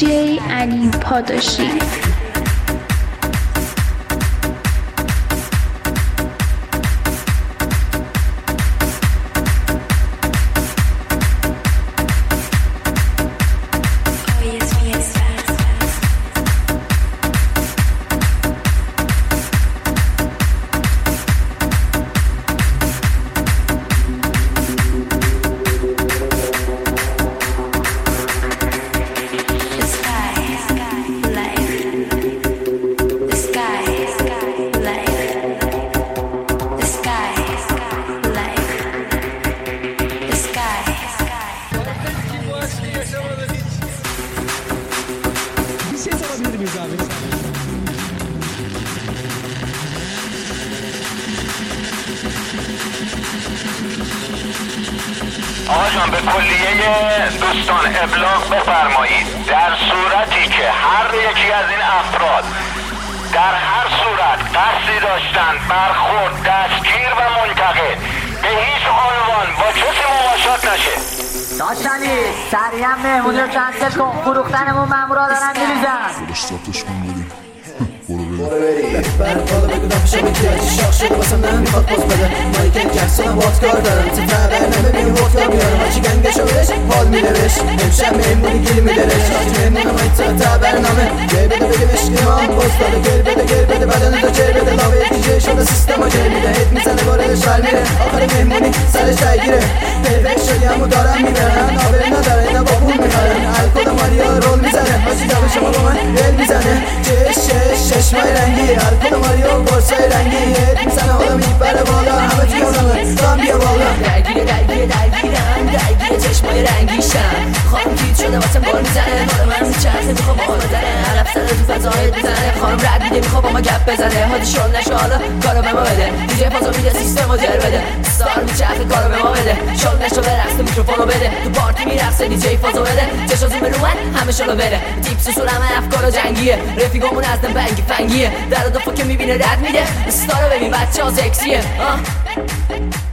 دیجی علی پاداشی. آقا جان به کلیه دوستان ابلاغ بفرمایید در صورتی که هر یکی از این افراد در هر صورت قصدی داشتن برخورد دستگیر و منتقل به هیچ عنوان با کسی مماشات نشه. داشتنی سریعا مهمونی رو کنسل کن، فروختنمون مامورا دارن میریزن. برو بریم برقالا بگو دفشم احتیاجی شاخ شده واسم نمیخواد پاس بده مایکل جکسون واتکار دارم تو تبر نمیبینی واتکار میارم هرچی گنگشو برش حال میده بش امشب مهمونی گیل میده رش هرچی مهمونم ایتا تبر نامه گل بده بگه بشکی ما باز داده گل بده بدن تو جل بده لاوه دیجه شده سیستم ها جل میده هیت میزنه باردش ور میره آخر مهمونی سرش تایگیره پیفک شدی همو دارم میبرن آبه نداره اینا با پول میخرن الکل ماریا رول میزنه هرچی جواب شما با من گل میزنه چشمای رنگی الکل ماریو قرصای رنگی هیت میزنه حالا میبره بالا همه توی اونمه رام بیا بالا درگیر چشمای رنگیشم خانم گیت شده واسه بار میزنه مال من میچرخه میخوا با حالا داره علف زده تو فضایت میزنه خانم رد میده میخوا با ما گپ بزنه حادی شل نشه حالا کارو به ما بده دیجی فازو میده سیستم رو جر بده ستار میچرخه کارو به ما بده شل نشه برقص میکروفونو بده تو پارتی میرقصه دیجی فازو بده چشا زوم رو من همه شلو بده تیپس سور همه افکار و جنگیه رفیقامون از دم بنگ فنگیه در دفعه که میبینه رد میده ستارو ببین بچه ها سکسیه